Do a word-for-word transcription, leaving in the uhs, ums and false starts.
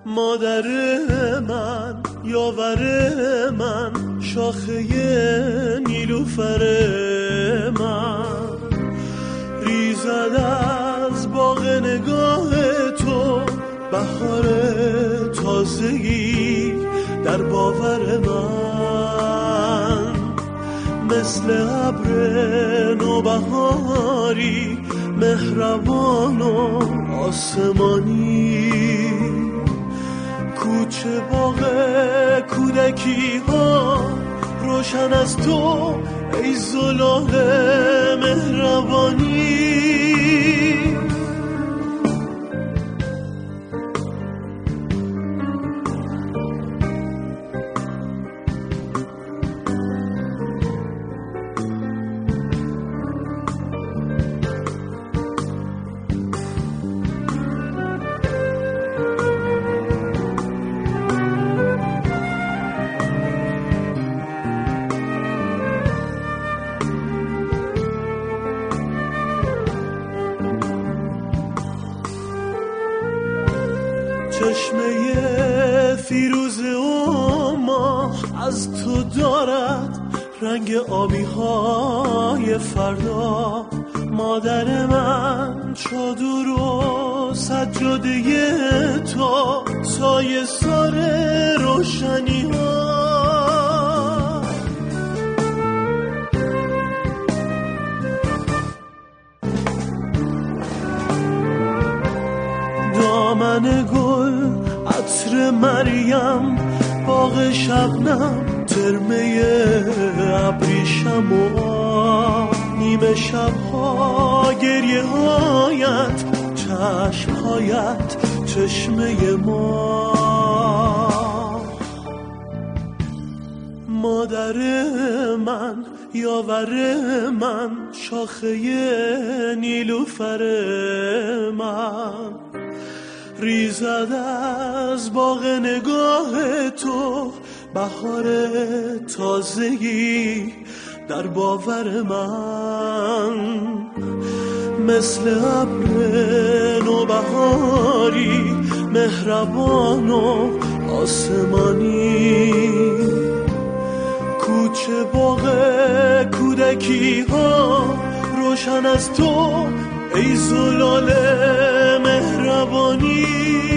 مادر من، یاور من، شاخه نیلوفر من، ریزد از باغ نگاه تو بهار تازگی در باور من، مثل ابر نوبهاری مهربان و آسمانی، کوچه باغ کودکی ها روشن از تو ای زلال مهربانی. چشمه فیروز و ماه از تو دارد رنگ آبی های فردا، مادر من چادر و سجاده تو سایه سار روشنی ها، دامن گل عطر مریم، باغ شبنم ترمه ابریشم و نیمه شبها گریه هایت، چشم هایت چشمه ما. مادر من، یاور من، شاخه نیلوفر من، ریزد از باغ نگاه تو بهار تازگی در باور من، مثل ابر نوبهاری مهربان و آسمانی، کوچه باغ کودکی ها روشن از تو ای زلال مهربانی.